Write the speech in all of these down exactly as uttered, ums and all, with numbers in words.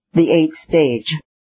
The eighth stage.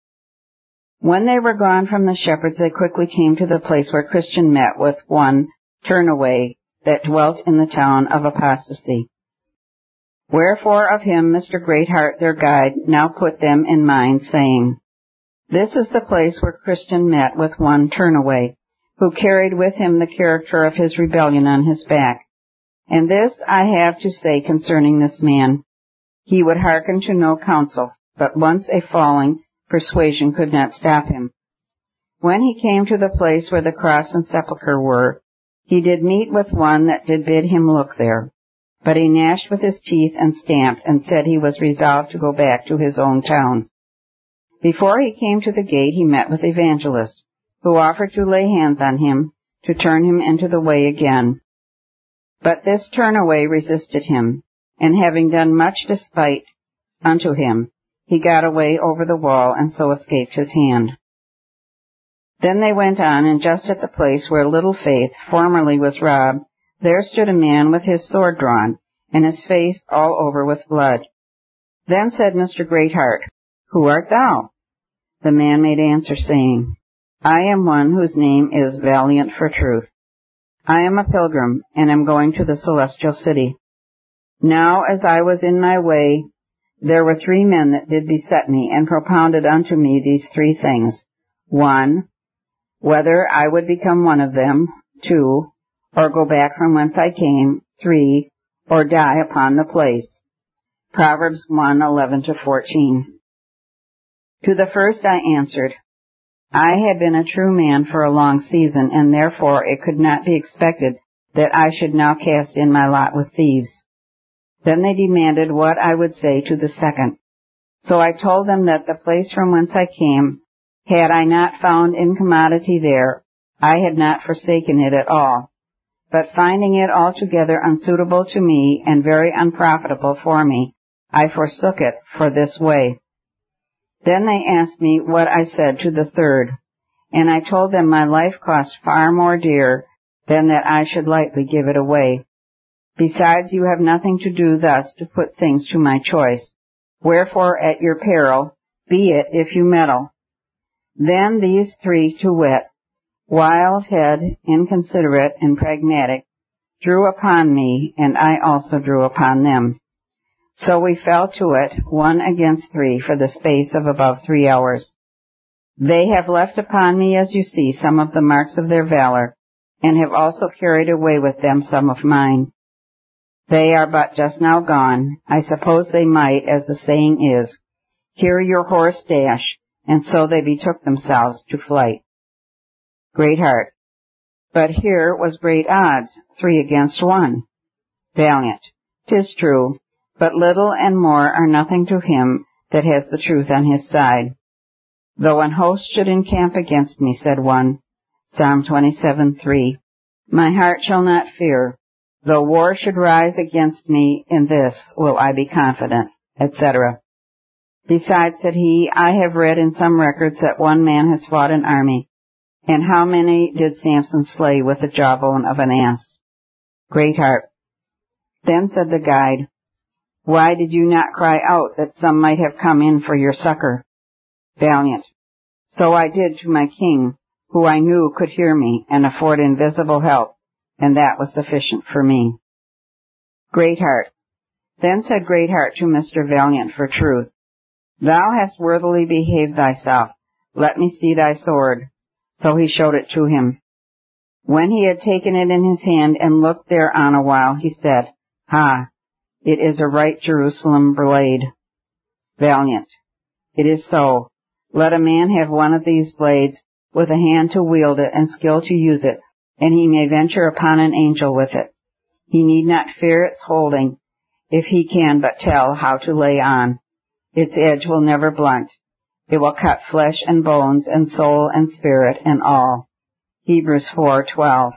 When they were gone from the shepherds, they quickly came to the place where Christian met with one Turnaway that dwelt in the town of Apostasy. Wherefore of him Mister Greatheart, their guide, now put them in mind, saying, This is the place where Christian met with one Turnaway, who carried with him the character of his rebellion on his back. And this I have to say concerning this man. He would hearken to no counsel, but once a falling, persuasion could not stop him. When he came to the place where the cross and sepulchre were, he did meet with one that did bid him look there. But he gnashed with his teeth and stamped, and said he was resolved to go back to his own town. Before he came to the gate, he met with Evangelist, who offered to lay hands on him, to turn him into the way again. But this Turnaway resisted him, and having done much despite unto him, he got away over the wall, and so escaped his hand. Then they went on, and just at the place where Little Faith formerly was robbed, there stood a man with his sword drawn, and his face all over with blood. Then said Mister Greatheart, Who art thou? The man made answer, saying, I am one whose name is Valiant for Truth. I am a pilgrim, and am going to the celestial city. Now as I was in my way, there were three men that did beset me, and propounded unto me these three things. One, whether I would become one of them. Two, or go back from whence I came. Three, or die upon the place. Proverbs one, eleven to fourteen. To the first I answered, I had been a true man for a long season, and therefore it could not be expected that I should now cast in my lot with thieves. Then they demanded what I would say to the second. So I told them that the place from whence I came, had I not found incommodity there, I had not forsaken it at all. But finding it altogether unsuitable to me and very unprofitable for me, I forsook it for this way. Then they asked me what I said to the third, and I told them my life cost far more dear than that I should lightly give it away. Besides, you have nothing to do thus to put things to my choice. Wherefore, at your peril, be it if you meddle. Then these three, to wit, Wildhead, Inconsiderate, and Pragmatic, drew upon me, and I also drew upon them. So we fell to it, one against three, for the space of above three hours. They have left upon me, as you see, some of the marks of their valor, and have also carried away with them some of mine. They are but just now gone. I suppose they might, as the saying is, hear your horse dash, and so they betook themselves to flight. Greatheart. But here was great odds, three against one. Valiant. 'Tis true, but little and more are nothing to him that has the truth on his side. Though an host should encamp against me, said one, Psalm twenty-seven, three, my heart shall not fear. Though war should rise against me, in this will I be confident, et cetera. Besides, said he, I have read in some records that one man has fought an army, and how many did Samson slay with the jawbone of an ass? Greatheart. Then said the guide, Why did you not cry out that some might have come in for your succor? Valiant. So I did to my king, who I knew could hear me and afford invisible help, and that was sufficient for me. Greatheart. Then said Greatheart to Mister Valiant for Truth, Thou hast worthily behaved thyself. Let me see thy sword. So he showed it to him. When he had taken it in his hand and looked thereon a while, he said, Ha! It is a right Jerusalem blade. Valiant. It is so. Let a man have one of these blades, with a hand to wield it and skill to use it, and he may venture upon an angel with it. He need not fear its holding, if he can but tell how to lay on. Its edge will never blunt. It will cut flesh and bones and soul and spirit and all. Hebrews four, twelve.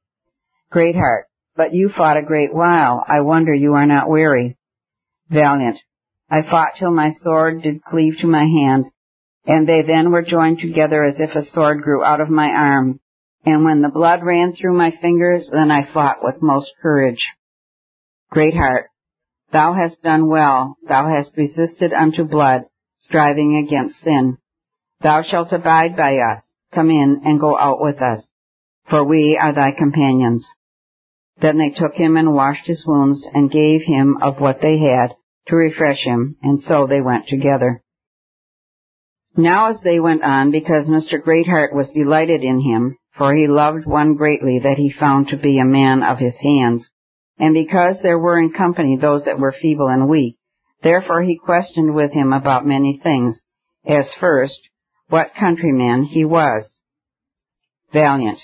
Greatheart. But you fought a great while. I wonder you are not weary. Valiant. I fought till my sword did cleave to my hand, and they then were joined together as if a sword grew out of my arm. And when the blood ran through my fingers, then I fought with most courage. Greatheart. Thou hast done well. Thou hast resisted unto blood. striving against sin. Thou shalt abide by us. Come in and go out with us, for we are thy companions. Then they took him and washed his wounds and gave him of what they had to refresh him, and so they went together. Now as they went on, because Mister Greatheart was delighted in him, for he loved one greatly that he found to be a man of his hands, and because there were in company those that were feeble and weak, therefore he questioned with him about many things, as first, what countryman he was. Valiant.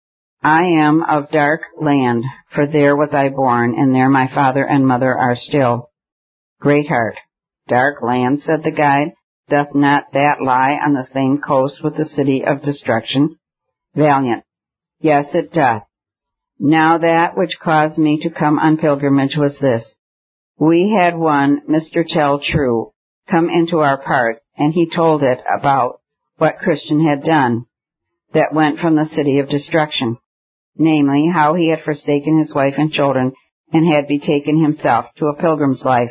I am of dark land, for there was I born, and there my father and mother are still. Greatheart. Dark land, said the guide. Doth not that lie on the same coast with the city of destruction? Valiant. Yes, it doth. Now that which caused me to come on pilgrimage was this. We had one, Mister Tell True, come into our parts, and he told it about what Christian had done, that went from the city of destruction, namely, how he had forsaken his wife and children, and had betaken himself to a pilgrim's life.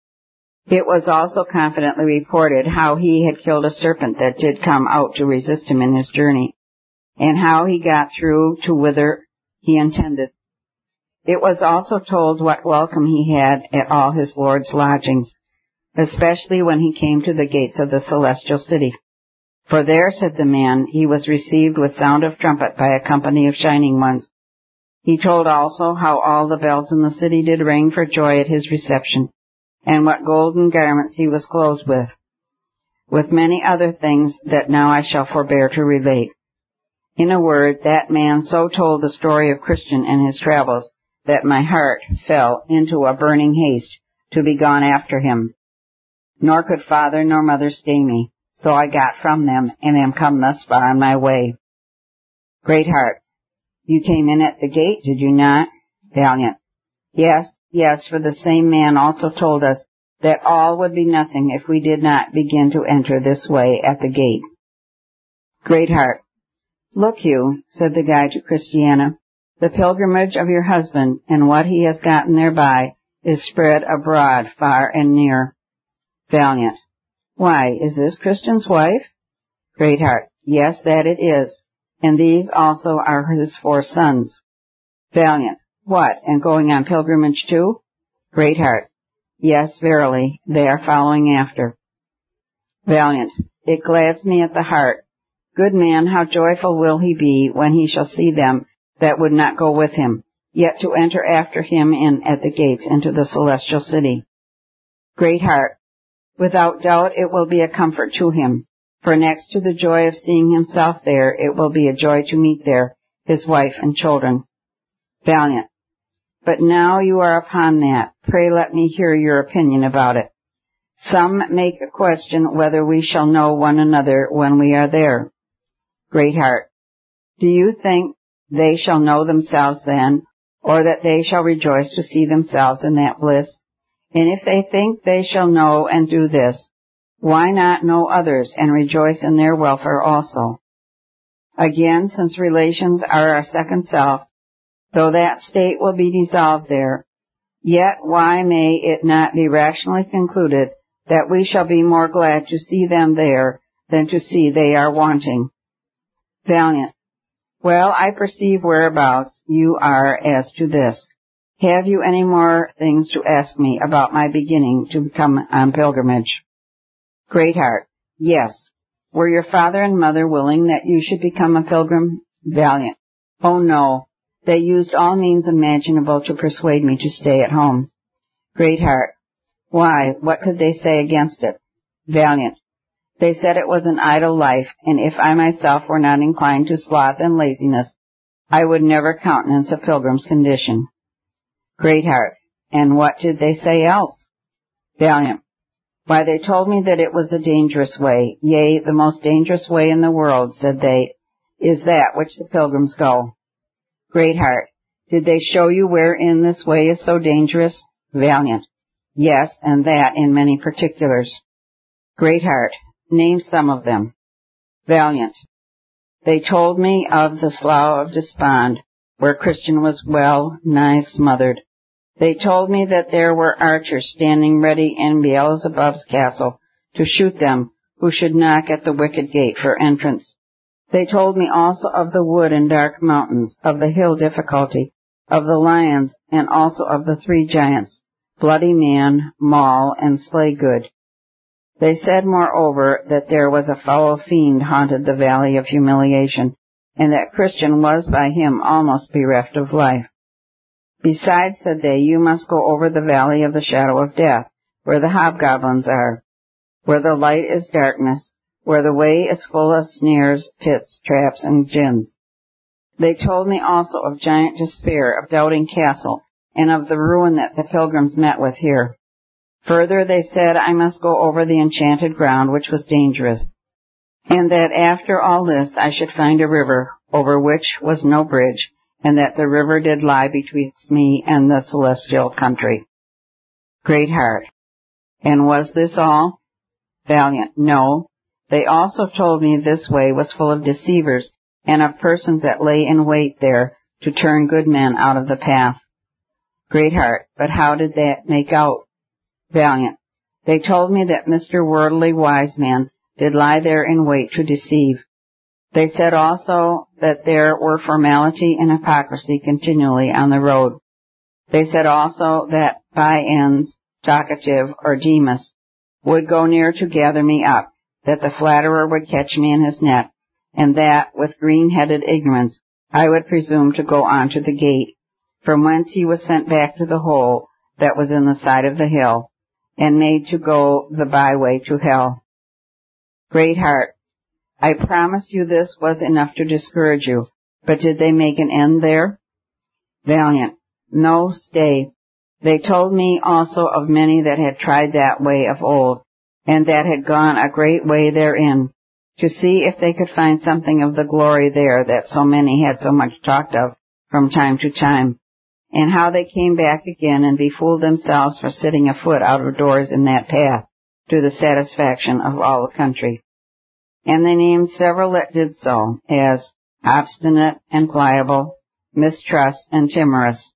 It was also confidently reported how he had killed a serpent that did come out to resist him in his journey, and how he got through to whither he intended. It was also told what welcome he had at all his lord's lodgings, especially when he came to the gates of the celestial city. For there, said the man, he was received with sound of trumpet by a company of shining ones. He told also how all the bells in the city did ring for joy at his reception, and what golden garments he was clothed with, with many other things that now I shall forbear to relate. In a word, that man so told the story of Christian and his travels that my heart fell into a burning haste to be gone after him. Nor could father nor mother stay me, so I got from them and am come thus far on my way. Greatheart. You came in at the gate, did you not? Valiant. Yes, yes, for the same man also told us that all would be nothing if we did not begin to enter this way at the gate. Greatheart. Look you, said the guide to Christiana, the pilgrimage of your husband and what he has gotten thereby is spread abroad far and near. Valiant. Why, is this Christian's wife? Greatheart. Yes, that it is, and these also are his four sons. Valiant. What, and going on pilgrimage too? Greatheart. Yes, verily, they are following after. Valiant. It glads me at the heart. Good man, how joyful will he be when he shall see them that would not go with him, yet to enter after him in at the gates into the celestial city. Greatheart. Without doubt it will be a comfort to him, for next to the joy of seeing himself there, it will be a joy to meet there his wife and children. Valiant. But now you are upon that, pray let me hear your opinion about it. Some make a question whether we shall know one another when we are there. Greatheart. Do you think they shall know themselves then, or that they shall rejoice to see themselves in that bliss? And if they think they shall know and do this, why not know others and rejoice in their welfare also? Again, since relations are our second self, though that state will be dissolved there, yet why may it not be rationally concluded that we shall be more glad to see them there than to see they are wanting? Valiant. Well, I perceive whereabouts you are as to this. Have you any more things to ask me about my beginning to become on pilgrimage? Greatheart. Yes. Were your father and mother willing that you should become a pilgrim? Valiant. Oh no. They used all means imaginable to persuade me to stay at home. Greatheart. Why, what could they say against it? Valiant. They said it was an idle life, and if I myself were not inclined to sloth and laziness, I would never countenance a pilgrim's condition. Greatheart. And what did they say else? Valiant. Why, they told me that it was a dangerous way, yea, the most dangerous way in the world, said they, is that which the pilgrims go. Greatheart. Did they show you wherein this way is so dangerous? Valiant. Yes, and that in many particulars. Greatheart. Name some of them. Valiant. They told me of the Slough of Despond, where Christian was well nigh smothered. They told me that there were archers standing ready in Beelzebub's castle to shoot them who should knock at the wicket gate for entrance. They told me also of the wood and dark mountains, of the hill difficulty, of the lions, and also of the three giants, Bloody Man, Maul, and Slaygood. They said, moreover, that there was a foul fiend haunted the valley of humiliation, and that Christian was by him almost bereft of life. Besides, said they, you must go over the valley of the shadow of death, where the hobgoblins are, where the light is darkness, where the way is full of snares, pits, traps, and gins. They told me also of Giant Despair, of Doubting Castle, and of the ruin that the pilgrims met with here. Further, they said I must go over the enchanted ground, which was dangerous, and that after all this I should find a river, over which was no bridge, and that the river did lie betwixt me and the celestial country. Greatheart. And was this all? Valiant. No. They also told me this way was full of deceivers, and of persons that lay in wait there to turn good men out of the path. Greatheart. But how did that make out? Valiant. They told me that Mister Worldly Wiseman did lie there in wait to deceive. They said also that there were formality and hypocrisy continually on the road. They said also that by-ends, Talkative, or Demas, would go near to gather me up, that the flatterer would catch me in his net, and that, with green-headed ignorance, I would presume to go on to the gate, from whence he was sent back to the hole that was in the side of the hill, and made to go the byway to hell. Greatheart. I promise you this was enough to discourage you, but did they make an end there? Valiant. No, stay. They told me also of many that had tried that way of old, and that had gone a great way therein, to see if they could find something of the glory there that so many had so much talked of from time to time, and how they came back again and befooled themselves for sitting afoot out of doors in that path, to the satisfaction of all the country. And they named several that did so, as Obstinate and Pliable, Mistrust and Timorous,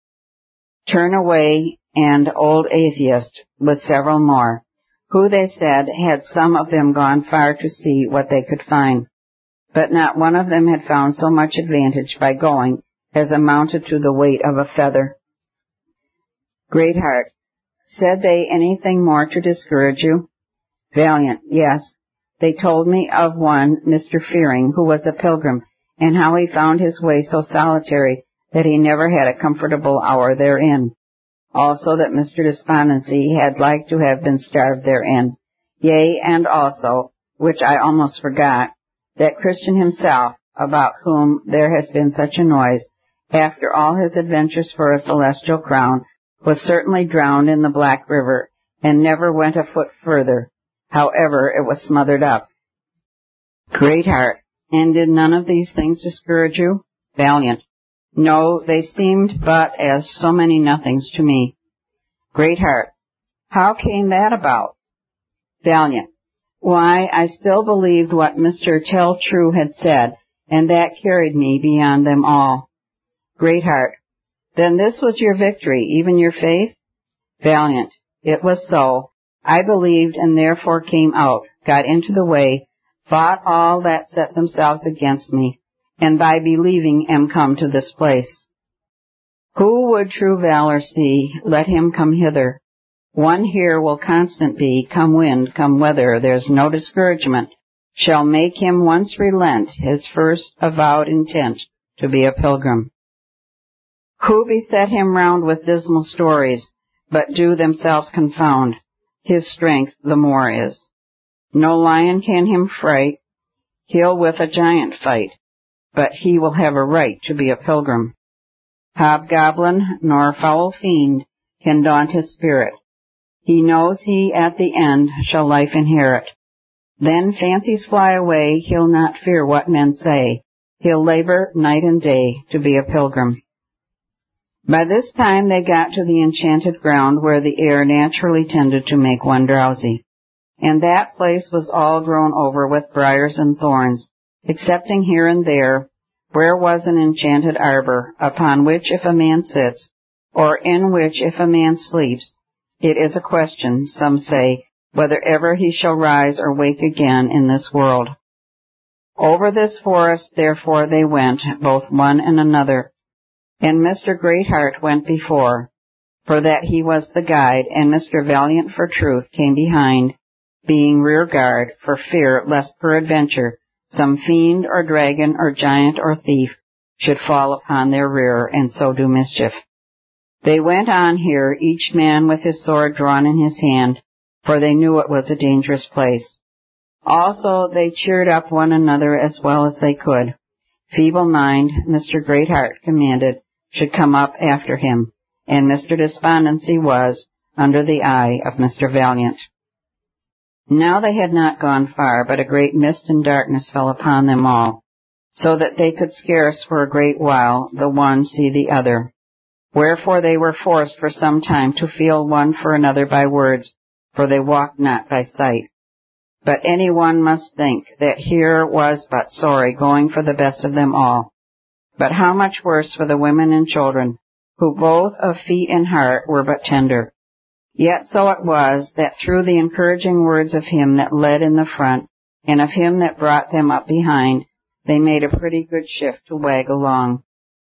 Turn Away, and Old Atheist, with several more, who, they said, had some of them gone far to see what they could find, but not one of them had found so much advantage by going as amounted to the weight of a feather. Greatheart. Said they anything more to discourage you? Valiant. Yes. They told me of one, Mister Fearing, who was a pilgrim, and how he found his way so solitary that he never had a comfortable hour therein. Also that Mister Despondency had like to have been starved therein. Yea, and also, which I almost forgot, that Christian himself, about whom there has been such a noise, after all his adventures for a celestial crown, was certainly drowned in the Black River, and never went a foot further. However, it was smothered up. Greatheart. And did none of these things discourage you? Valiant. No, they seemed but as so many nothings to me. Greatheart. How came that about? Valiant. Why, I still believed what Mister Tell True had said, and that carried me beyond them all. Greatheart. Then this was your victory, even your faith? Valiant. It was so. I believed and therefore came out, got into the way, fought all that set themselves against me, and by believing am come to this place. Who would true valor see, let him come hither. One here will constant be, come wind, come weather, there's no discouragement, shall make him once relent his first avowed intent to be a pilgrim. Who beset him round with dismal stories, but do themselves confound, his strength the more is. No lion can him fright, he'll with a giant fight, but he will have a right to be a pilgrim. Hobgoblin nor foul fiend can daunt his spirit. He knows he at the end shall life inherit. Then fancies fly away, he'll not fear what men say. He'll labor night and day to be a pilgrim. By this time they got to the enchanted ground where the air naturally tended to make one drowsy, and that place was all grown over with briars and thorns, excepting here and there, where was an enchanted arbor, upon which if a man sits, or in which if a man sleeps, it is a question, some say, whether ever he shall rise or wake again in this world. Over this forest therefore they went, both one and another, and Mister Greatheart went before, for that he was the guide, and Mister Valiant for truth came behind, being rear guard, for fear lest peradventure some fiend or dragon or giant or thief should fall upon their rear and so do mischief. They went on here, each man with his sword drawn in his hand, for they knew it was a dangerous place. Also they cheered up one another as well as they could. Feeble Mind, Mister Greatheart commanded, should come up after him, and Mister Despondency was under the eye of Mister Valiant. Now they had not gone far, but a great mist and darkness fell upon them all, so that they could scarce for a great while the one see the other. Wherefore they were forced for some time to feel one for another by words, for they walked not by sight. But any one must think that here was but sorry going for the best of them all. But how much worse for the women and children, who both of feet and heart were but tender. Yet so it was, that through the encouraging words of him that led in the front, and of him that brought them up behind, they made a pretty good shift to wag along.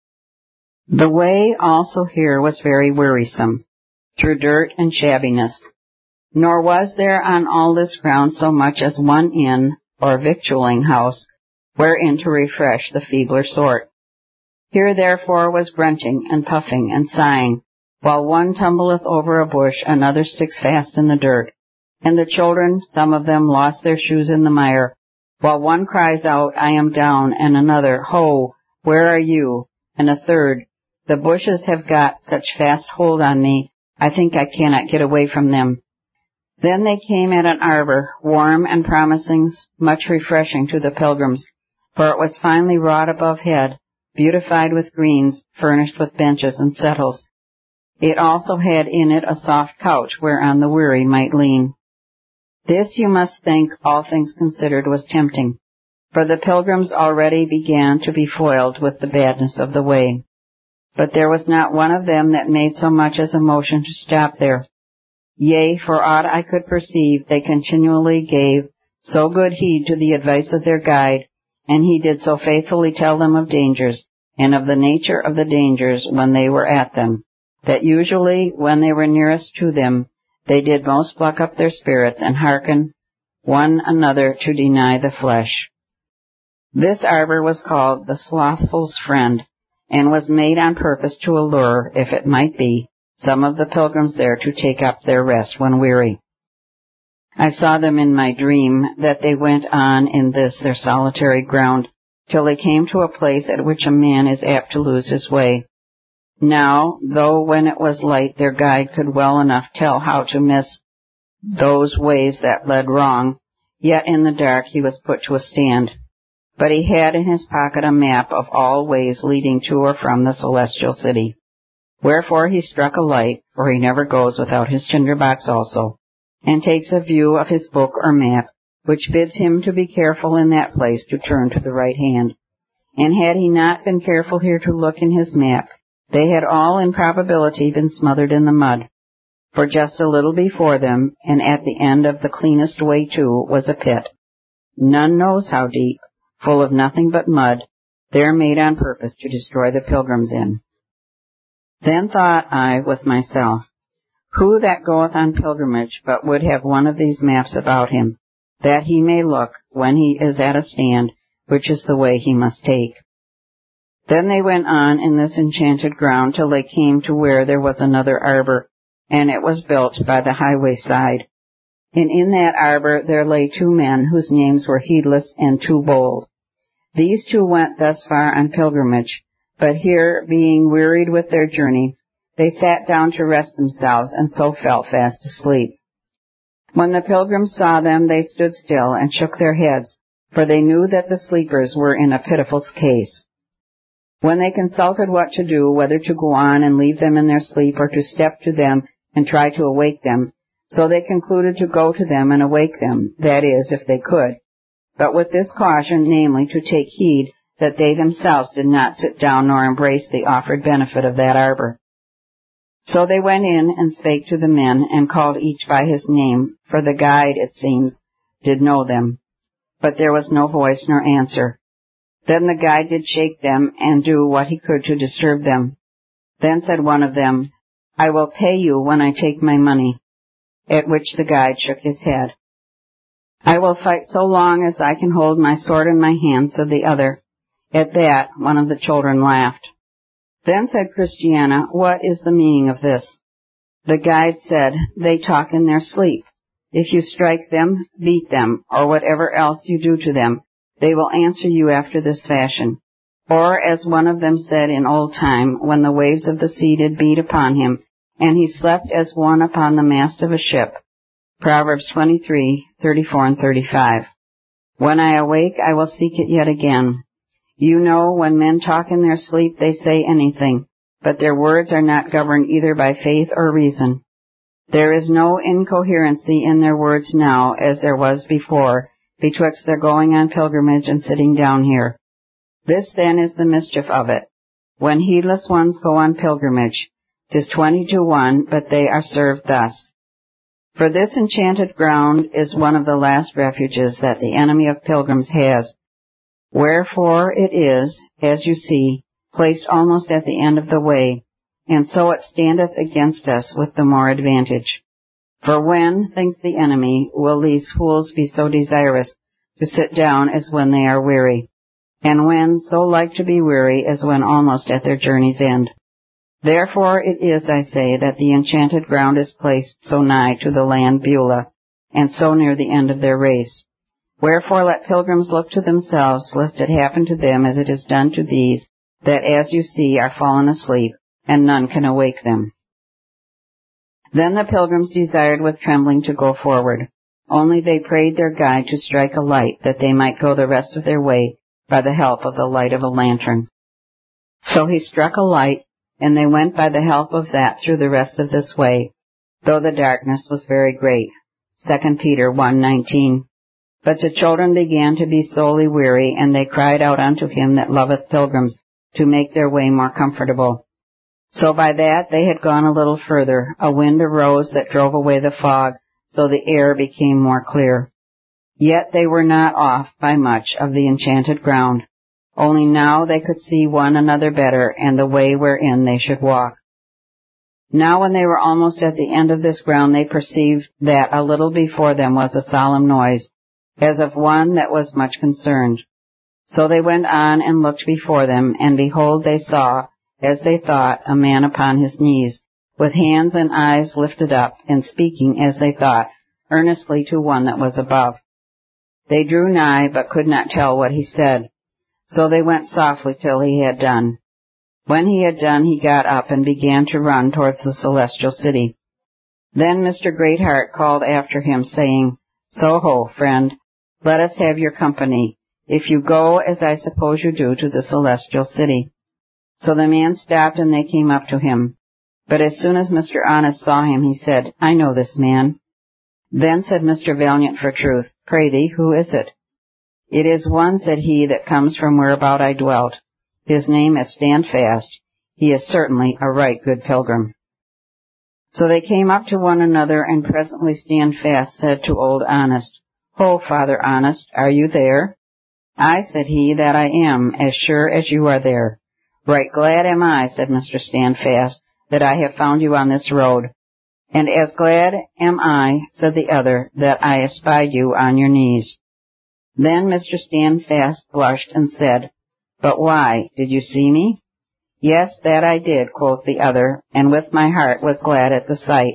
The way also here was very wearisome, through dirt and shabbiness. Nor was there on all this ground so much as one inn, or victualling house, wherein to refresh the feebler sort. Here therefore was grunting and puffing and sighing, while one tumbleth over a bush, another sticks fast in the dirt, and the children, some of them, lost their shoes in the mire, while one cries out, I am down, and another, Ho, where are you? And a third, the bushes have got such fast hold on me, I think I cannot get away from them. Then they came at an arbor, warm and promising much refreshing to the pilgrims, for it was finely wrought above head, beautified with greens, furnished with benches and settles. It also had in it a soft couch whereon the weary might lean. This, you must think, all things considered, was tempting, for the pilgrims already began to be foiled with the badness of the way. But there was not one of them that made so much as a motion to stop there. Yea, for aught I could perceive, they continually gave so good heed to the advice of their guide, and he did so faithfully tell them of dangers, and of the nature of the dangers when they were at them, that usually, when they were nearest to them, they did most pluck up their spirits and hearken one another to deny the flesh. This arbor was called the Slothful's Friend, and was made on purpose to allure, if it might be, some of the pilgrims there to take up their rest when weary. I saw them in my dream, that they went on in this their solitary ground, till they came to a place at which a man is apt to lose his way. Now, though when it was light their guide could well enough tell how to miss those ways that led wrong, yet in the dark he was put to a stand. But he had in his pocket a map of all ways leading to or from the celestial city. Wherefore he struck a light, for he never goes without his tinderbox also, and takes a view of his book or map, which bids him to be careful in that place to turn to the right hand. And had he not been careful here to look in his map, they had all in probability been smothered in the mud. For just a little before them, and at the end of the cleanest way too, was a pit, none knows how deep, full of nothing but mud, there made on purpose to destroy the pilgrims in. Then thought I with myself, who that goeth on pilgrimage but would have one of these maps about him, that he may look, when he is at a stand, which is the way he must take. Then they went on in this enchanted ground till they came to where there was another arbor, and it was built by the highway side. And in that arbor there lay two men whose names were Heedless and Too Bold. These two went thus far on pilgrimage, but here, being wearied with their journey, they sat down to rest themselves, and so fell fast asleep. When the pilgrims saw them, they stood still and shook their heads, for they knew that the sleepers were in a pitiful case. When they consulted what to do, whether to go on and leave them in their sleep, or to step to them and try to awake them, so they concluded to go to them and awake them, that is, if they could, but with this caution, namely, to take heed that they themselves did not sit down nor embrace the offered benefit of that arbor. So they went in and spake to the men, and called each by his name, for the guide, it seems, did know them. But there was no voice nor answer. Then the guide did shake them, and do what he could to disturb them. Then said one of them, I will pay you when I take my money. At which the guide shook his head. I will fight so long as I can hold my sword in my hand, said the other. At that, one of the children laughed. Then said Christiana, what is the meaning of this? The guide said, they talk in their sleep. If you strike them, beat them, or whatever else you do to them, they will answer you after this fashion. Or, as one of them said in old time, when the waves of the sea did beat upon him, and he slept as one upon the mast of a ship. Proverbs twenty-three, thirty-four and thirty-five. When I awake, I will seek it yet again. You know, when men talk in their sleep, they say anything, but their words are not governed either by faith or reason. There is no incoherency in their words now, as there was before, betwixt their going on pilgrimage and sitting down here. This then is the mischief of it. When heedless ones go on pilgrimage, 'tis twenty to one, but they are served thus. For this enchanted ground is one of the last refuges that the enemy of pilgrims has. Wherefore it is, as you see, placed almost at the end of the way, and so it standeth against us with the more advantage. For when, thinks the enemy, will these fools be so desirous to sit down as when they are weary, and when so like to be weary as when almost at their journey's end? Therefore it is, I say, that the enchanted ground is placed so nigh to the land Beulah, and so near the end of their race. Wherefore let pilgrims look to themselves, lest it happen to them as it is done to these, that as you see are fallen asleep, and none can awake them. Then the pilgrims desired with trembling to go forward. Only they prayed their guide to strike a light, that they might go the rest of their way by the help of the light of a lantern. So he struck a light, and they went by the help of that through the rest of this way, though the darkness was very great. Second Peter one nineteen. But the children began to be sorely weary, and they cried out unto him that loveth pilgrims, to make their way more comfortable. So by that they had gone a little further, a wind arose that drove away the fog, so the air became more clear. Yet they were not off by much of the enchanted ground. Only now they could see one another better, and the way wherein they should walk. Now when they were almost at the end of this ground, they perceived that a little before them was a solemn noise, as of one that was much concerned. So they went on and looked before them, and behold, they saw, as they thought, a man upon his knees, with hands and eyes lifted up, and speaking, as they thought, earnestly to one that was above. They drew nigh, but could not tell what he said. So they went softly till he had done. When he had done, he got up and began to run towards the celestial city. Then Mister Greatheart called after him, saying, So ho, friend, let us have your company, if you go, as I suppose you do, to the celestial city. So the man stopped, and they came up to him. But as soon as Mister Honest saw him, he said, I know this man. Then said Mister Valiant for truth, Pray thee, who is it? It is one, said he, that comes from whereabout I dwelt. His name is Standfast. He is certainly a right good pilgrim. So they came up to one another, and presently Standfast said to Old Honest, Ho, Father Honest, are you there? Aye, said he, that I am, as sure as you are there. Right glad am I, said Mister Standfast, that I have found you on this road. And as glad am I, said the other, that I espied you on your knees. Then Mister Standfast blushed and said, But why, did you see me? Yes, that I did, quoth the other, and with my heart was glad at the sight.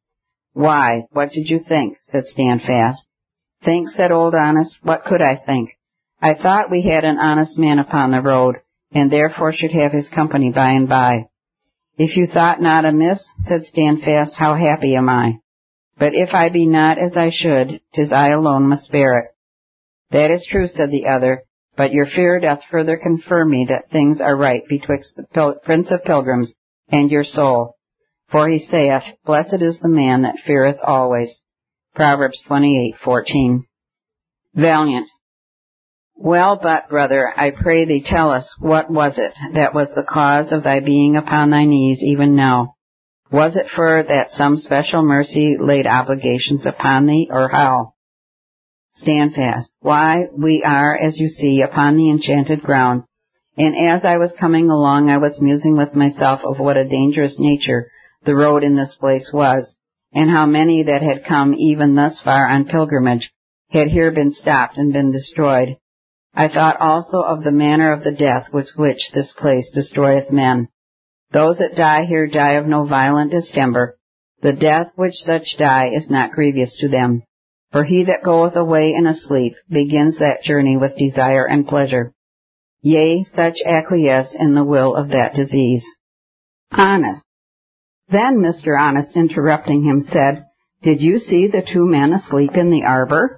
Why, what did you think? Said Standfast. Think, said Old Honest, what could I think? I thought we had an honest man upon the road, and therefore should have his company by and by. If you thought not amiss, said Standfast, how happy am I. But if I be not as I should, 'tis I alone must bear it. That is true, said the other, but your fear doth further confirm me that things are right betwixt the pil- Prince of Pilgrims and your soul. For he saith, Blessed is the man that feareth always. Proverbs twenty-eight fourteen. Valiant. Well, but, brother, I pray thee tell us, what was it that was the cause of thy being upon thy knees even now? Was it for that some special mercy laid obligations upon thee, or how? Stand fast. Why, we are, as you see, upon the enchanted ground, and as I was coming along I was musing with myself of what a dangerous nature the road in this place was, and how many that had come even thus far on pilgrimage had here been stopped and been destroyed. I thought also of the manner of the death with which this place destroyeth men. Those that die here die of no violent distemper. The death which such die is not grievous to them. For he that goeth away in a sleep begins that journey with desire and pleasure. Yea, such acquiesce in the will of that disease. Honest. Then Mister Honest, interrupting him, said, Did you see the two men asleep in the arbor?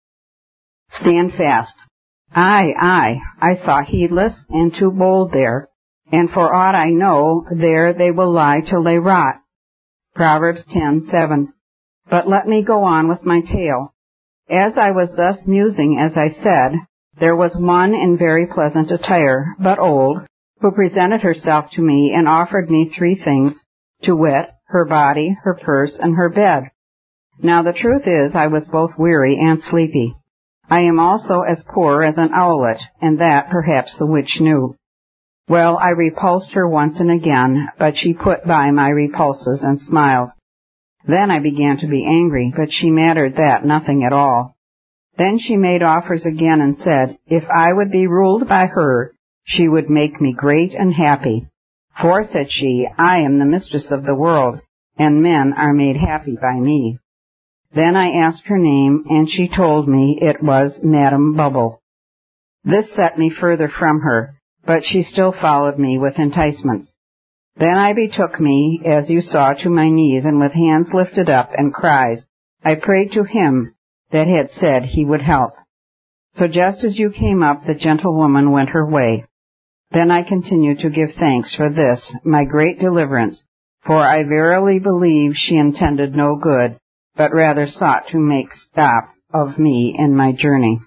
Stand fast. Aye, aye, I saw Heedless and Too Bold there, and for aught I know, there they will lie till they rot. Proverbs ten seven. But let me go on with my tale. As I was thus musing, as I said, there was one in very pleasant attire, but old, who presented herself to me and offered me three things, to wit, her body, her purse, and her bed. Now the truth is, I was both weary and sleepy. I am also as poor as an owlet, and that perhaps the witch knew. Well, I repulsed her once and again, but she put by my repulses and smiled. Then I began to be angry, but she mattered that nothing at all. Then she made offers again and said, if I would be ruled by her, she would make me great and happy. For, said she, I am the mistress of the world, and men are made happy by me. Then I asked her name, and she told me it was Madam Bubble. This set me further from her, but she still followed me with enticements. Then I betook me, as you saw, to my knees, and with hands lifted up and cries, I prayed to him that had said he would help. So just as you came up, the gentlewoman went her way. Then I continued to give thanks for this, my great deliverance, for I verily believe she intended no good, but rather sought to make stop of me in my journey.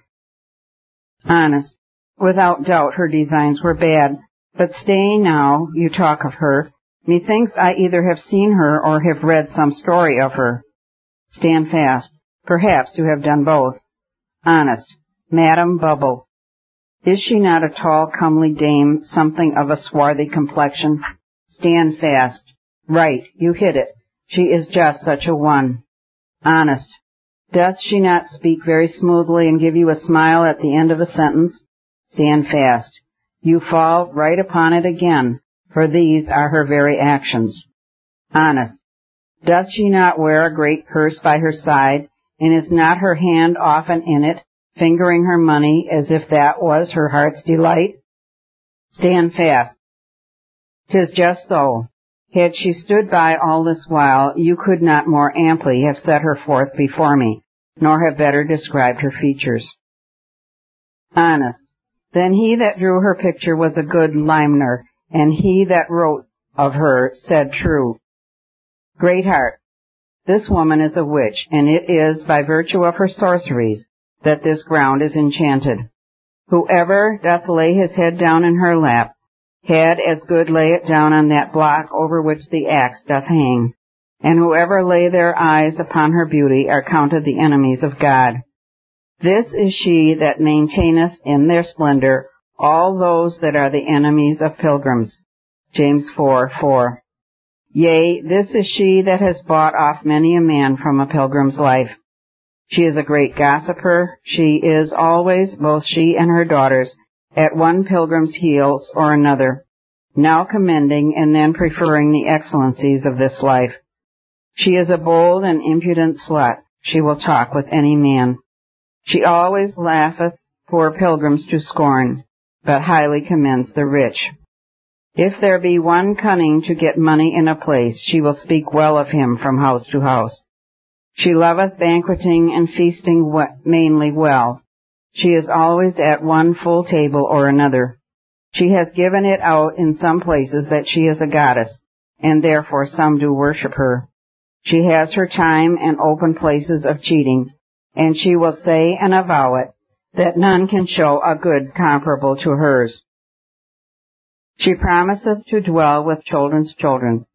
Honest. Without doubt her designs were bad, but stay now, you talk of her. Methinks I either have seen her or have read some story of her. Stand fast. Perhaps you have done both. Honest. Madam Bubble. Is she not a tall, comely dame, something of a swarthy complexion? Stand fast. Right, you hit it. She is just such a one. Honest. Doth she not speak very smoothly and give you a smile at the end of a sentence? Stand fast. You fall right upon it again, for these are her very actions. Honest. Doth she not wear a great purse by her side, and is not her hand often in it, fingering her money as if that was her heart's delight? Stand fast. 'Tis just so. Had she stood by all this while, you could not more amply have set her forth before me, nor have better described her features. Honest. Then he that drew her picture was a good limner, and he that wrote of her said true. Great heart. This woman is a witch, and it is by virtue of her sorceries that this ground is enchanted. Whoever doth lay his head down in her lap had as good lay it down on that block over which the axe doth hang, and whoever lay their eyes upon her beauty are counted the enemies of God. This is she that maintaineth in their splendor all those that are the enemies of pilgrims. James four four. Yea, this is she that has bought off many a man from a pilgrim's life. She is a great gossiper. She is always, both she and her daughters, at one pilgrim's heels or another, now commending and then preferring the excellencies of this life. She is a bold and impudent slut. She will talk with any man. She always laugheth poor pilgrims to scorn, but highly commends the rich. If there be one cunning to get money in a place, she will speak well of him from house to house. She loveth banqueting and feasting mainly well. She is always at one full table or another. She has given it out in some places that she is a goddess, and therefore some do worship her. She has her time and open places of cheating, and she will say and avow it, that none can show a good comparable to hers. She promiseth to dwell with children's children.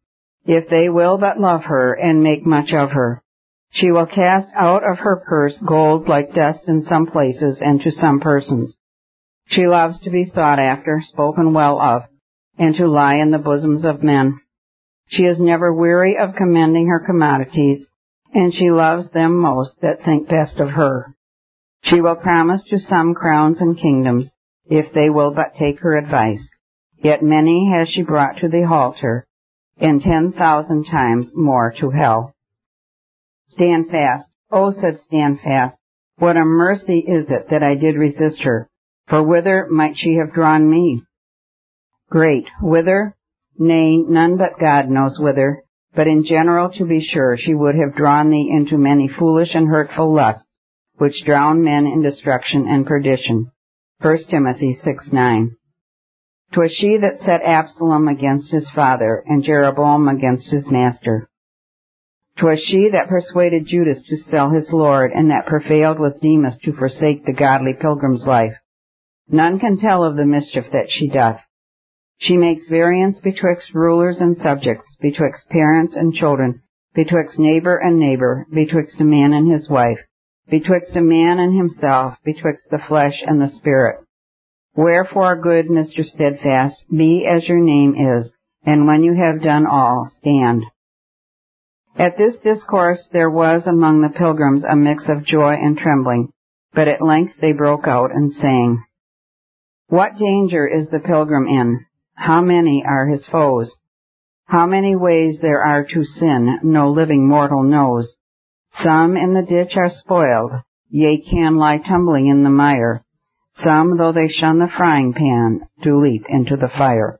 if they will but love her and make much of her. She will cast out of her purse gold like dust in some places and to some persons. She loves to be sought after, spoken well of, and to lie in the bosoms of men. She is never weary of commending her commodities, and she loves them most that think best of her. She will promise to some crowns and kingdoms, if they will but take her advice. Yet many has she brought to the halter, and ten thousand times more to hell. Stand fast. Oh, said Standfast, what a mercy is it that I did resist her, for whither might she have drawn me? Great, whither? Nay, none but God knows whither, but in general to be sure she would have drawn thee into many foolish and hurtful lusts, which drown men in destruction and perdition. First Timothy six nine. 'Twas she that set Absalom against his father, and Jeroboam against his master. 'Twas she that persuaded Judas to sell his Lord, and that prevailed with Demas to forsake the godly pilgrim's life. None can tell of the mischief that she doth. She makes variance betwixt rulers and subjects, betwixt parents and children, betwixt neighbor and neighbor, betwixt a man and his wife, betwixt a man and himself, betwixt the flesh and the spirit. Wherefore, good Mister Steadfast, be as your name is, and when you have done all, stand. At this discourse there was among the pilgrims a mix of joy and trembling, but at length they broke out and sang, What danger is the pilgrim in? How many are his foes? How many ways there are to sin, no living mortal knows. Some in the ditch are spoiled, yea, can lie tumbling in the mire. Some, though they shun the frying pan, do leap into the fire.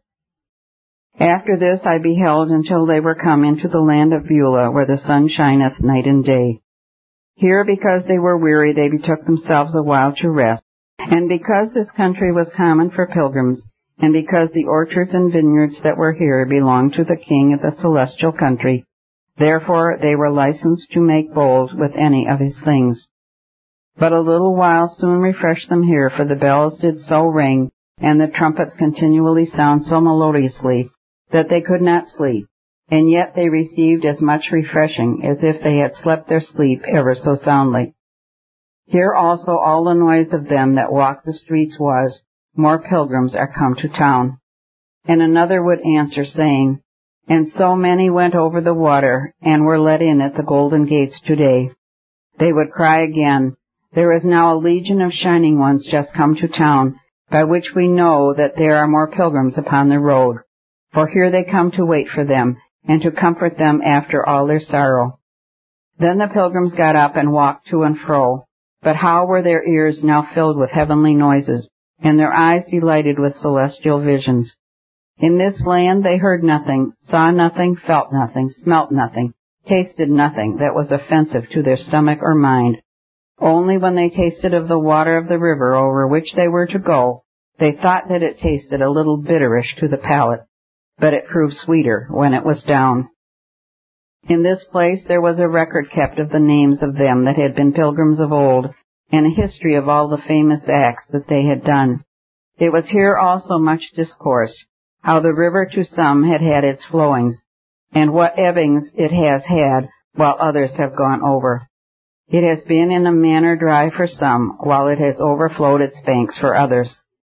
After this I beheld until they were come into the land of Beulah, where the sun shineth night and day. Here, because they were weary, they betook themselves a while to rest. And because this country was common for pilgrims, and because the orchards and vineyards that were here belonged to the king of the celestial country, therefore they were licensed to make bold with any of his things. But a little while soon refreshed them here, for the bells did so ring, and the trumpets continually sound so melodiously, that they could not sleep, and yet they received as much refreshing as if they had slept their sleep ever so soundly. Here also all the noise of them that walk the streets was, More pilgrims are come to town. And another would answer, saying, And so many went over the water, and were let in at the golden gates today. They would cry again, There is now a legion of shining ones just come to town, by which we know that there are more pilgrims upon the road. For here they come to wait for them, and to comfort them after all their sorrow. Then the pilgrims got up and walked to and fro. But how were their ears now filled with heavenly noises, and their eyes delighted with celestial visions. In this land they heard nothing, saw nothing, felt nothing, smelt nothing, tasted nothing that was offensive to their stomach or mind. Only when they tasted of the water of the river over which they were to go, they thought that it tasted a little bitterish to the palate, but it proved sweeter when it was down. In this place there was a record kept of the names of them that had been pilgrims of old, and a history of all the famous acts that they had done. It was here also much discoursed, how the river to some had had its flowings, and what ebbings it has had, while others have gone over. It has been in a manner dry for some, while it has overflowed its banks for others.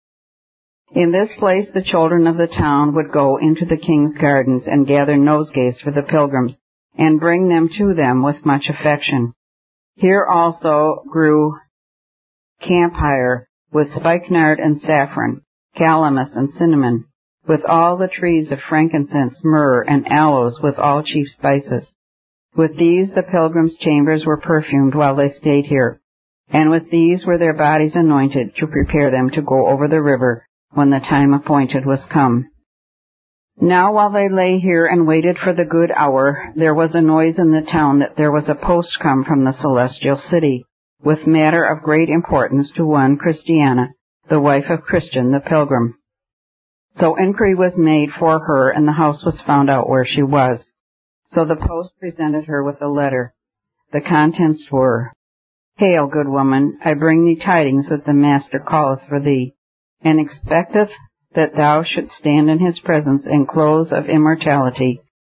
In this place the children of the town would go into the king's gardens and gather nosegays for the pilgrims, and bring them to them with much affection. Here also grew camphire, with spikenard and saffron, calamus and cinnamon, with all the trees of frankincense, myrrh, and aloes, with all chief spices. With these the pilgrims' chambers were perfumed while they stayed here, and with these were their bodies anointed to prepare them to go over the river when the time appointed was come. Now while they lay here and waited for the good hour, there was a noise in the town that there was a post come from the celestial city, with matter of great importance to one Christiana, the wife of Christian the pilgrim. So inquiry was made for her, and the house was found out where she was. So the post presented her with a letter. The contents were, Hail, good woman, I bring thee tidings that the Master calleth for thee, and expecteth that thou shouldst stand in his presence in clothes of immortality,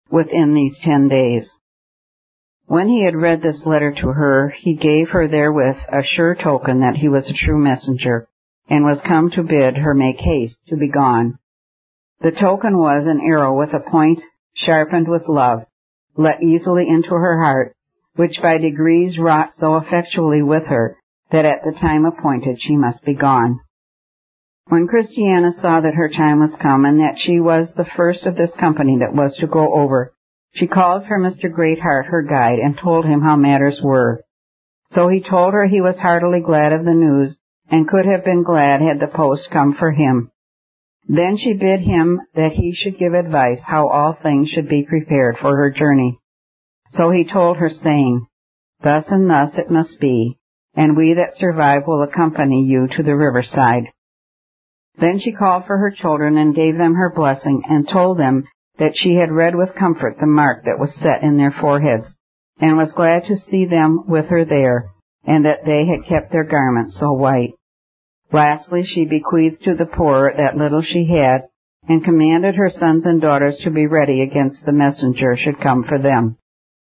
within these ten days. When he had read this letter to her, he gave her therewith a sure token that he was a true messenger, and was come to bid her make haste to be gone. The token was an arrow with a point sharpened with love, let easily into her heart, which by degrees wrought so effectually with her that at the time appointed she must be gone. When Christiana saw that her time was come, and that she was the first of this company that was to go over, she called for Mister Greatheart, her guide, and told him how matters were. So he told her he was heartily glad of the news, and could have been glad had the post come for him. Then she bid him that he should give advice how all things should be prepared for her journey. So he told her, saying, Thus and thus it must be, and we that survive will accompany you to the riverside. Then she called for her children and gave them her blessing, and told them that she had read with comfort the mark that was set in their foreheads, and was glad to see them with her there, and that they had kept their garments so white. Lastly, she bequeathed to the poor that little she had, and commanded her sons and daughters to be ready against the messenger should come for them.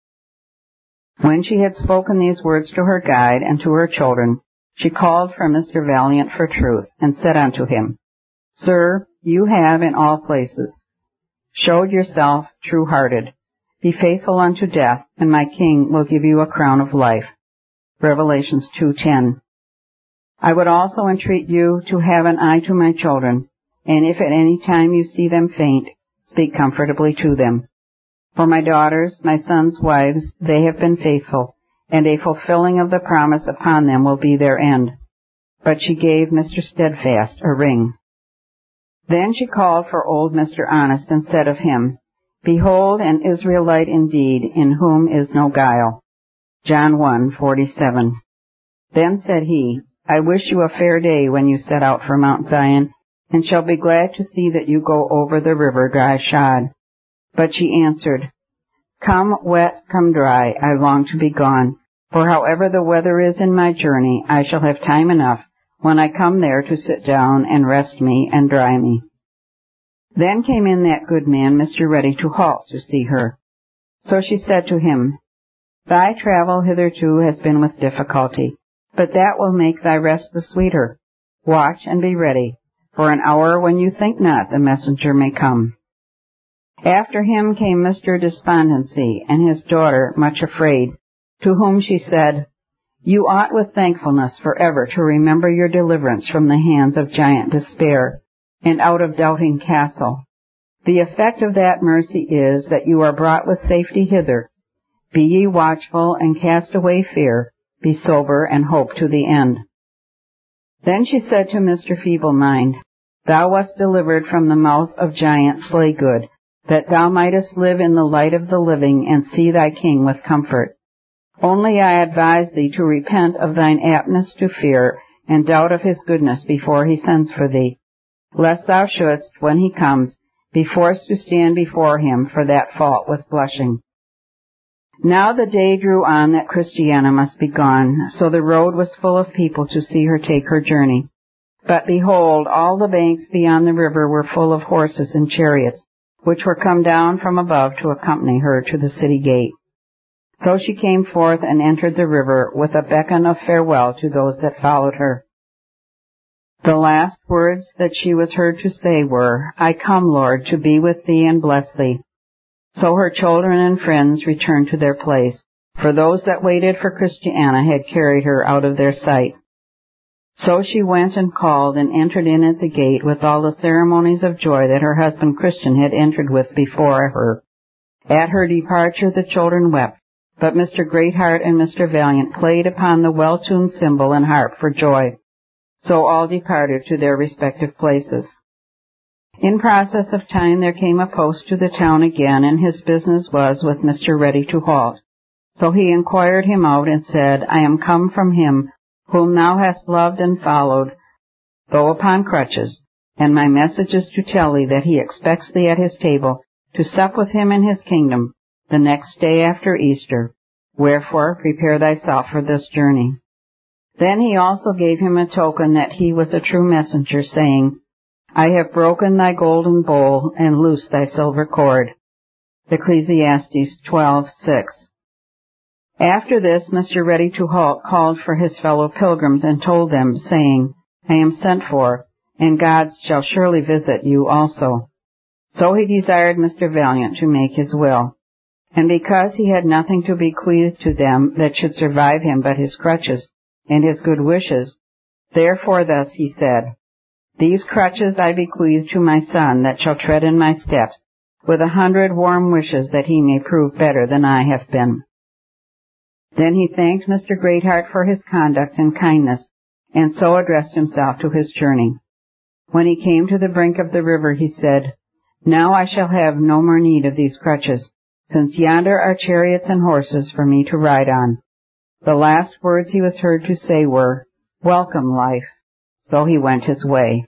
When she had spoken these words to her guide and to her children, she called for Mister Valiant for Truth, and said unto him, Sir, you have in all places showed yourself true-hearted. Be faithful unto death, and my king will give you a crown of life. Revelations two ten. I would also entreat you to have an eye to my children, and if at any time you see them faint, speak comfortably to them. For my daughters, my sons' wives, they have been faithful, and a fulfilling of the promise upon them will be their end. But she gave Mister Steadfast a ring. Then she called for old Mister Honest, and said of him, Behold an Israelite indeed, in whom is no guile. John one forty-seven. Then said he, I wish you a fair day when you set out for Mount Zion, and shall be glad to see that you go over the river dry shod. But she answered, Come wet, come dry, I long to be gone, for however the weather is in my journey, I shall have time enough when I come there to sit down and rest me and dry me. Then came in that good man, Mister Ready to halt, to see her. So she said to him, Thy travel hitherto has been with difficulty, but that will make thy rest the sweeter. Watch and be ready, for an hour when you think not the messenger may come. After him came Mister Despondency, and his daughter, much afraid, to whom she said, You ought with thankfulness forever to remember your deliverance from the hands of giant Despair, and out of Doubting Castle. The effect of that mercy is that you are brought with safety hither. Be ye watchful, and cast away fear. Be sober, and hope to the end. Then she said to Mister Feeble-Mind, Thou wast delivered from the mouth of giant Slaygood, that thou mightest live in the light of the living, and see thy king with comfort. Only I advise thee to repent of thine aptness to fear, and doubt of his goodness before he sends for thee, lest thou shouldst, when he comes, be forced to stand before him for that fault with blushing. Now the day drew on that Christiana must be gone, so the road was full of people to see her take her journey. But behold, all the banks beyond the river were full of horses and chariots, which were come down from above to accompany her to the city gate. So she came forth and entered the river with a beckon of farewell to those that followed her. The last words that she was heard to say were, I come, Lord, to be with thee and bless thee. So her children and friends returned to their place, for those that waited for Christiana had carried her out of their sight. So she went and called and entered in at the gate with all the ceremonies of joy that her husband Christian had entered with before her. At her departure the children wept, but Mister Greatheart and Mister Valiant played upon the well-tuned cymbal and harp for joy. So all departed to their respective places. In process of time there came a post to the town again, and his business was with Mister Ready to Halt. So he inquired him out and said, I am come from him whom thou hast loved and followed, though upon crutches, and my message is to tell thee that he expects thee at his table to sup with him in his kingdom the next day after Easter. Wherefore prepare thyself for this journey. Then he also gave him a token that he was a true messenger, saying, I have broken thy golden bowl and loosed thy silver cord. Ecclesiastes twelve six. After this, Mister Ready to Halt called for his fellow pilgrims and told them, saying, I am sent for, and God shall surely visit you also. So he desired Mister Valiant to make his will. And because he had nothing to bequeath to them that should survive him but his crutches and his good wishes, therefore thus he said, These crutches I bequeath to my son that shall tread in my steps, with a hundred warm wishes that he may prove better than I have been. Then he thanked Mister Greatheart for his conduct and kindness, and so addressed himself to his journey. When he came to the brink of the river, he said, Now I shall have no more need of these crutches, since yonder are chariots and horses for me to ride on. The last words he was heard to say were, Welcome, life. So he went his way.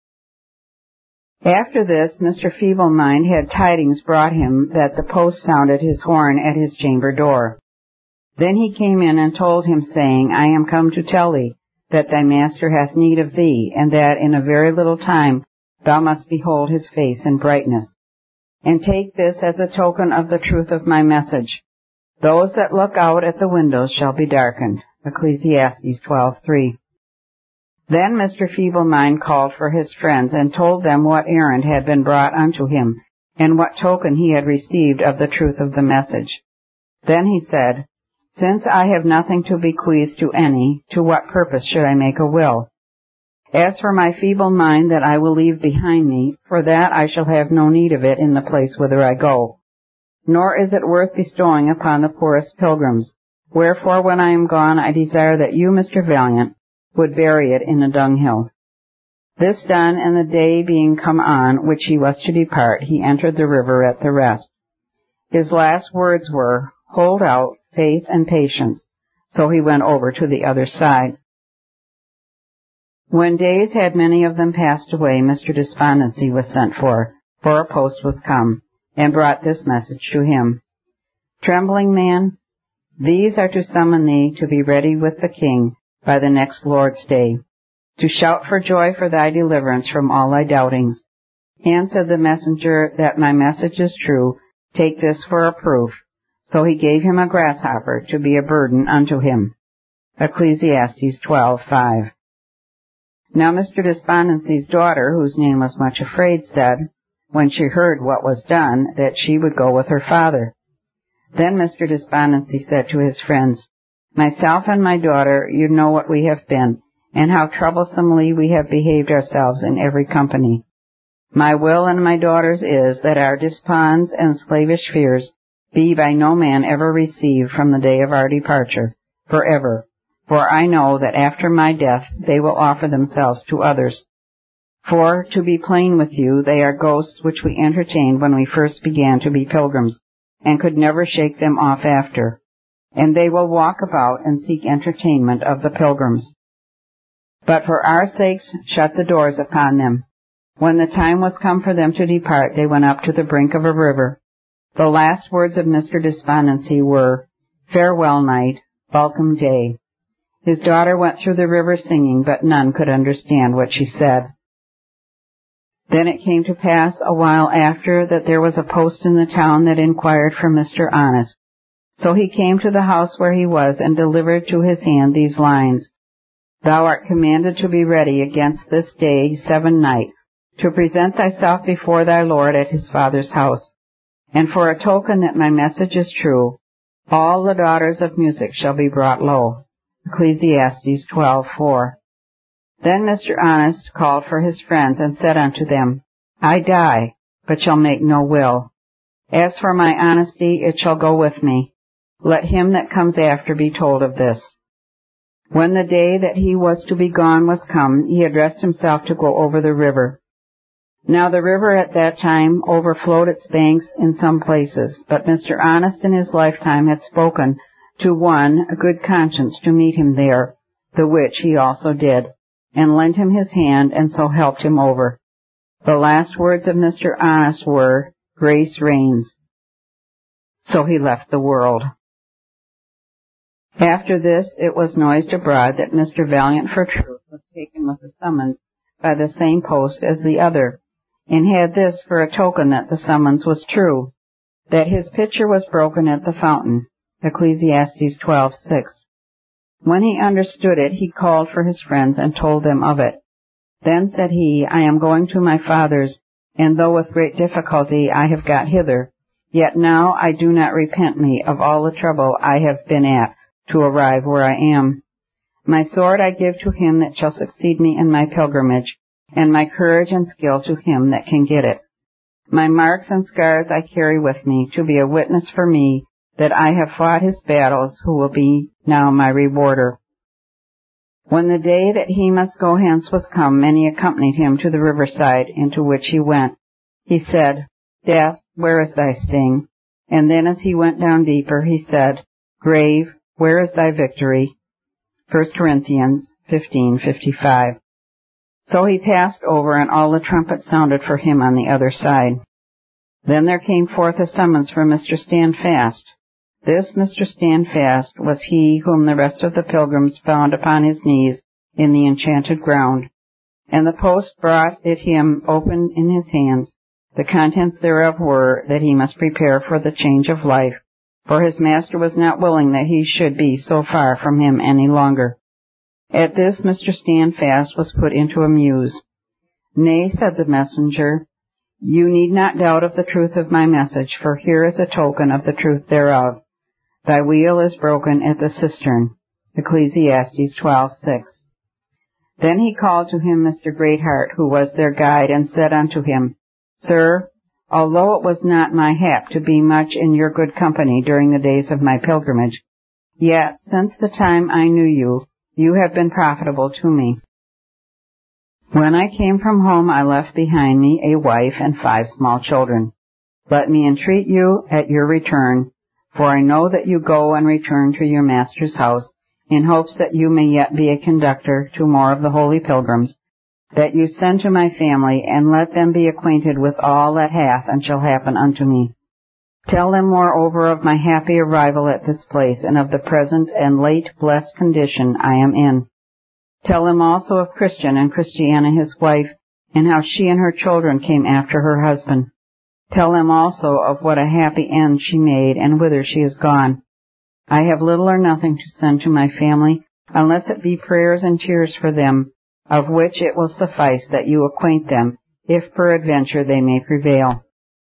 After this, Mister Feeble-Mind had tidings brought him that the post sounded his horn at his chamber door. Then he came in and told him, saying, I am come to tell thee that thy master hath need of thee, and that in a very little time thou must behold his face in brightness. And take this as a token of the truth of my message. Those that look out at the windows shall be darkened. Ecclesiastes twelve three. Then Mister Feeble-Mind called for his friends and told them what errand had been brought unto him, and what token he had received of the truth of the message. Then he said, Since I have nothing to bequeath to any, to what purpose should I make a will? As for my feeble mind that I will leave behind me, for that I shall have no need of it in the place whither I go. Nor is it worth bestowing upon the poorest pilgrims. Wherefore when I am gone I desire that you, Mister Valiant, would bury it in a dunghill. This done, and the day being come on, which he was to depart, he entered the river at the rest. His last words were, Hold out faith and patience. So he went over to the other side. When days had many of them passed away, Mister Despondency was sent for, for a post was come, and brought this message to him. Trembling man, these are to summon thee to be ready with the king by the next Lord's day, to shout for joy for thy deliverance from all thy doubtings. And said the messenger, that my message is true, take this for a proof. So he gave him a grasshopper to be a burden unto him. Ecclesiastes twelve five. Now Mister Despondency's daughter, whose name was Much Afraid, said, when she heard what was done, that she would go with her father. Then Mister Despondency said to his friends, Myself and my daughter, you know what we have been, and how troublesomely we have behaved ourselves in every company. My will and my daughter's is, that our desponds and slavish fears be by no man ever received from the day of our departure, forever. For I know that after my death they will offer themselves to others. For, to be plain with you, they are ghosts which we entertained when we first began to be pilgrims, and could never shake them off after. And they will walk about and seek entertainment of the pilgrims. But for our sakes shut the doors upon them. When the time was come for them to depart, they went up to the brink of a river. The last words of Mister Despondency were, Farewell night, welcome day. His daughter went through the river singing, but none could understand what she said. Then it came to pass a while after that there was a post in the town that inquired for Mister Honest. So he came to the house where he was and delivered to his hand these lines. Thou art commanded to be ready against this day seven night, to present thyself before thy Lord at his father's house. And for a token that my message is true, all the daughters of music shall be brought low. Ecclesiastes twelve four. Then Mister Honest called for his friends and said unto them, I die, but shall make no will. As for my honesty, it shall go with me. Let him that comes after be told of this. When the day that he was to be gone was come, he addressed himself to go over the river. Now the river at that time overflowed its banks in some places, but Mister Honest in his lifetime had spoken to one, a good conscience, to meet him there, the which he also did, and lent him his hand, and so helped him over. The last words of Mister Honest were, Grace reigns. So he left the world. After this, it was noised abroad that Mister Valiant for Truth was taken with a summons by the same post as the other, and had this for a token that the summons was true. that his pitcher was broken at the fountain. Ecclesiastes twelve six. When he understood it, he called for his friends and told them of it. Then said he, I am going to my father's, and though with great difficulty I have got hither, yet now I do not repent me of all the trouble I have been at to arrive where I am. My sword I give to him that shall succeed me in my pilgrimage, and my courage and skill to him that can get it. My marks and scars I carry with me, to be a witness for me that I have fought his battles, who will be now my rewarder. When the day that he must go hence was come, many accompanied him to the riverside, into which he went. He said, Death, where is thy sting? And then as he went down deeper, he said, Grave, where is thy victory? First Corinthians fifteen fifty-five. So he passed over, and all the trumpets sounded for him on the other side. Then there came forth a summons for Mister Standfast. This Mister Standfast was he whom the rest of the pilgrims found upon his knees in the enchanted ground. And the post brought it him open in his hands. The contents thereof were that he must prepare for the change of life, for his master was not willing that he should be so far from him any longer. At this Mister Standfast was put into a muse. Nay, said the messenger, you need not doubt of the truth of my message, for here is a token of the truth thereof. Thy wheel is broken at the cistern. Ecclesiastes twelve six. Then he called to him Mister Greatheart, who was their guide, and said unto him, Sir, although it was not my hap to be much in your good company during the days of my pilgrimage, yet since the time I knew you, you have been profitable to me. When I came from home, I left behind me a wife and five small children. Let me entreat you at your return, for I know that you go and return to your master's house, in hopes that you may yet be a conductor to more of the holy pilgrims, that you send to my family, and let them be acquainted with all that hath and shall happen unto me. Tell them moreover of my happy arrival at this place, and of the present and late blessed condition I am in. Tell them also of Christian and Christiana his wife, and how she and her children came after her husband. Tell them also of what a happy end she made, and whither she is gone. I have little or nothing to send to my family, unless it be prayers and tears for them, of which it will suffice that you acquaint them, if peradventure they may prevail.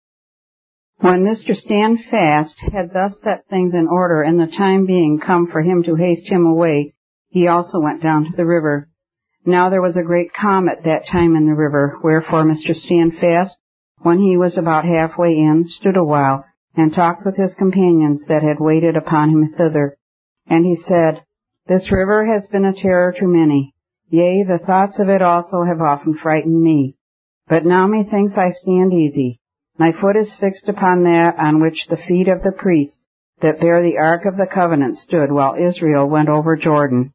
When Mister Standfast had thus set things in order, and the time being come for him to haste him away, he also went down to the river. Now there was a great calm at that time in the river, wherefore Mister Standfast, when he was about halfway in, stood awhile, and talked with his companions that had waited upon him thither. And he said, This river has been a terror to many. Yea, the thoughts of it also have often frightened me. But now methinks I stand easy. My foot is fixed upon that on which the feet of the priests that bear the ark of the covenant stood while Israel went over Jordan.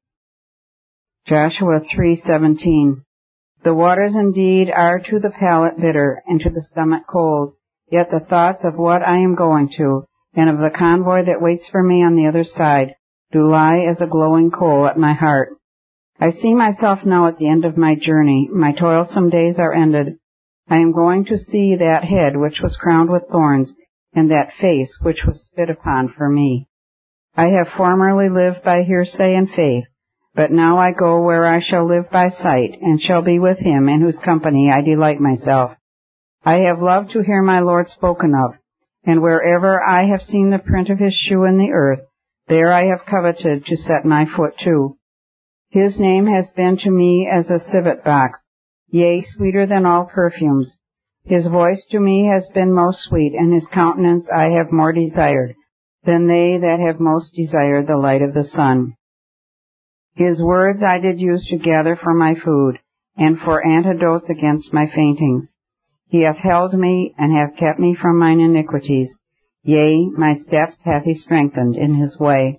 Joshua three seventeen. The waters indeed are to the palate bitter, and to the stomach cold, yet the thoughts of what I am going to, and of the convoy that waits for me on the other side, do lie as a glowing coal at my heart. I see myself now at the end of my journey. My toilsome days are ended. I am going to see that head which was crowned with thorns, and that face which was spit upon for me. I have formerly lived by hearsay and faith, but now I go where I shall live by sight, and shall be with him in whose company I delight myself. I have loved to hear my Lord spoken of, and wherever I have seen the print of his shoe in the earth, there I have coveted to set my foot too. His name has been to me as a civet box, yea, sweeter than all perfumes. His voice to me has been most sweet, and his countenance I have more desired, than they that have most desired the light of the sun. His words I did use to gather for my food, and for antidotes against my faintings. He hath held me, and hath kept me from mine iniquities. Yea, my steps hath he strengthened in his way.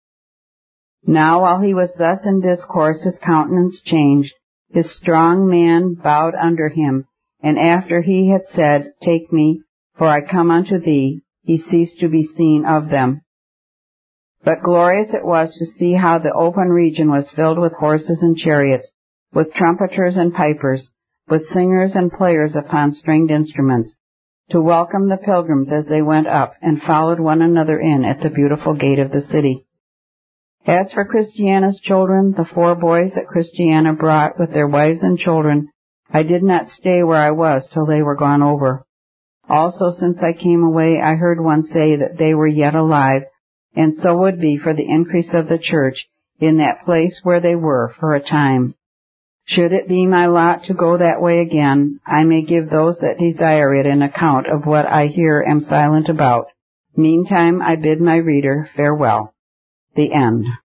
Now while he was thus in discourse, his countenance changed. His strong man bowed under him, and after he had said, Take me, for I come unto thee, he ceased to be seen of them. But glorious it was to see how the open region was filled with horses and chariots, with trumpeters and pipers, with singers and players upon stringed instruments. to welcome the pilgrims as they went up, and followed one another in at the beautiful gate of the city. As for Christiana's children, the four boys that Christiana brought with their wives and children, I did not stay where I was till they were gone over. Also, since I came away, I heard one say that they were yet alive, and so would be for the increase of the church in that place where they were for a time. Should it be my lot to go that way again, I may give those that desire it an account of what I here am silent about. Meantime, I bid my reader farewell. The End.